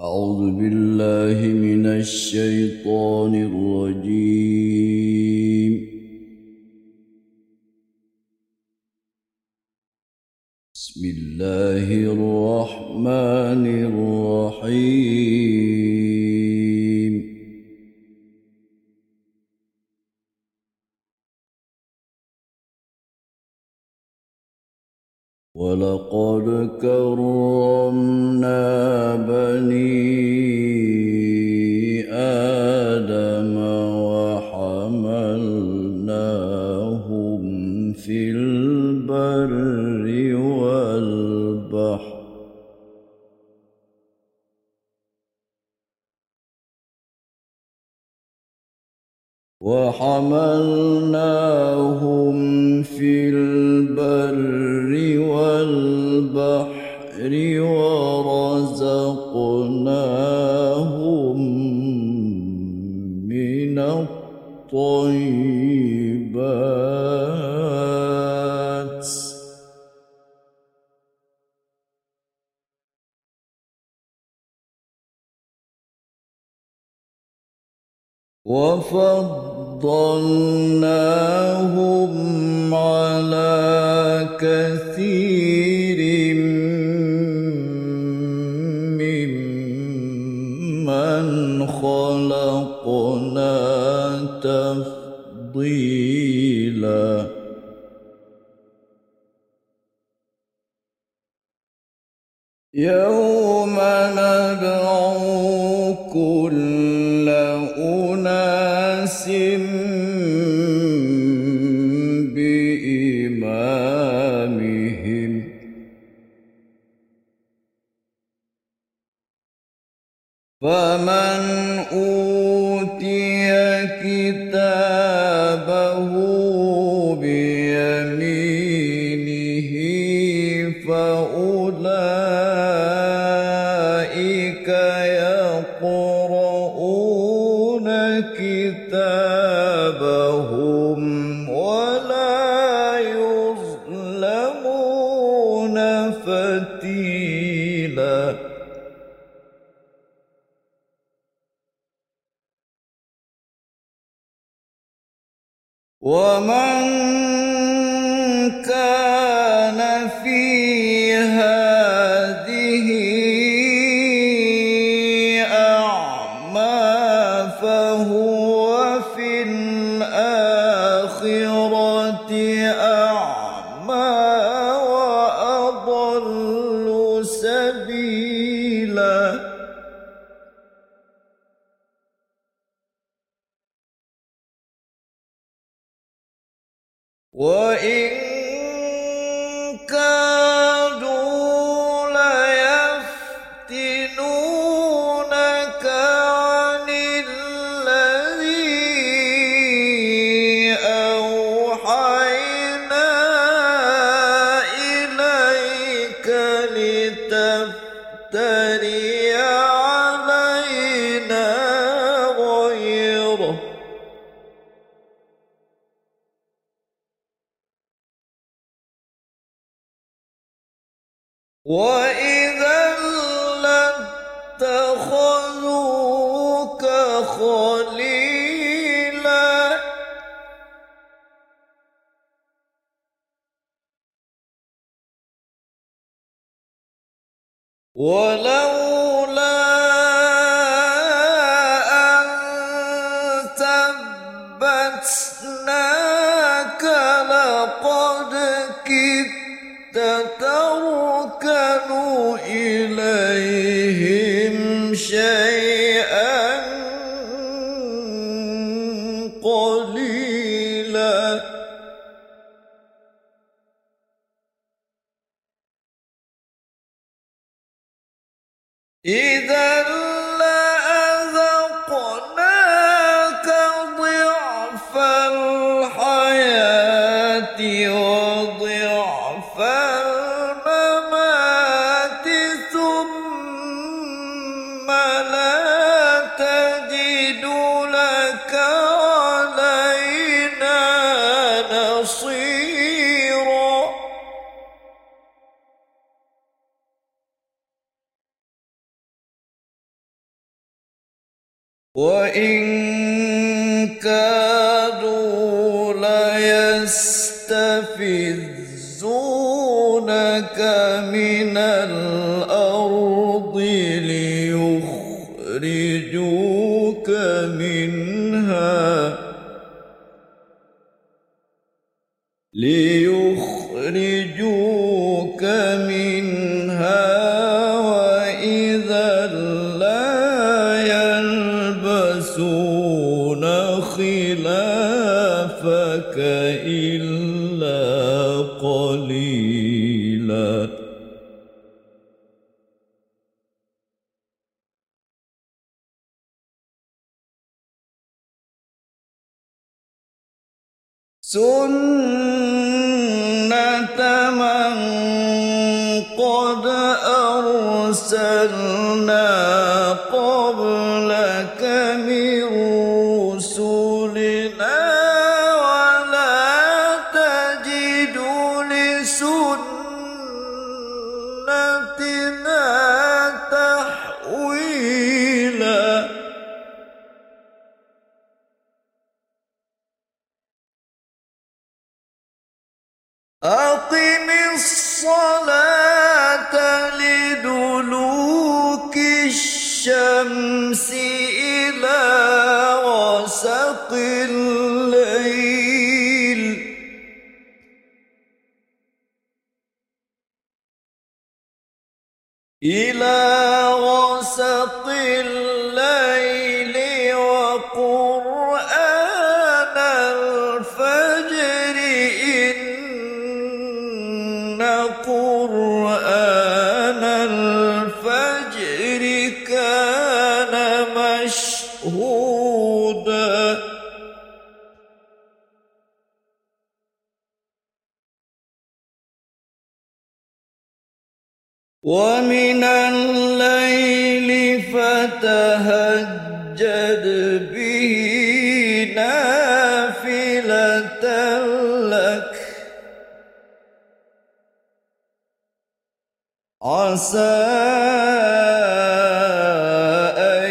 أعوذ بالله من الشيطان الرجيم. بسم الله الرحمن الرحيم. ولقد كرمنا بني آدم وحملناهم في البر والبحر ورزقناهم من الطيبات وفضلناهم على كثير ممن خلقنا تفضيلا. يوم ندعو كل أناس بإمامهم فمن أوتي كتابه بيمينه فأولئك يقرؤون كتابهم ولا يظلمون فتيلا. ومن كان في هذه أعمى فهو في الآخرة أعمى وأضل سبيلا. وإن كادوا ليفتنونك عن الذي أوحينا إليك لتفتري علينا غيره وإذا لاتخذوك خليلا. ولولا أن ثبتناك لقد كدت تركن إليهم شيئا قليلا. إذا لأذقناك ضعف الحياة وضعف الممات ثم لا تجد لك علينا نصيرا. وإن كادوا ليستفزونك من الأرض ليخرجوك منها وإذا لا يلبسون خلافك إلا قليلا سنة من قد أرسلنا قبلك من رسلنا ولا تجد لسنتنا تحويلا أقم الصلاة لدلوك الشمس إلى غسق الليل وقرآن الفجر إن قرآن الفجر كان مشهودا ومن الليل فتهجد به نافلة لك عسى أن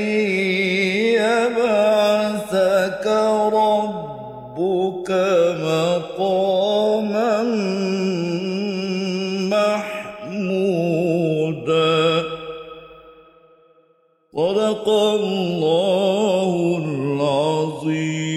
يبعثك ربك مقاما محمودا صدق الله العظيم.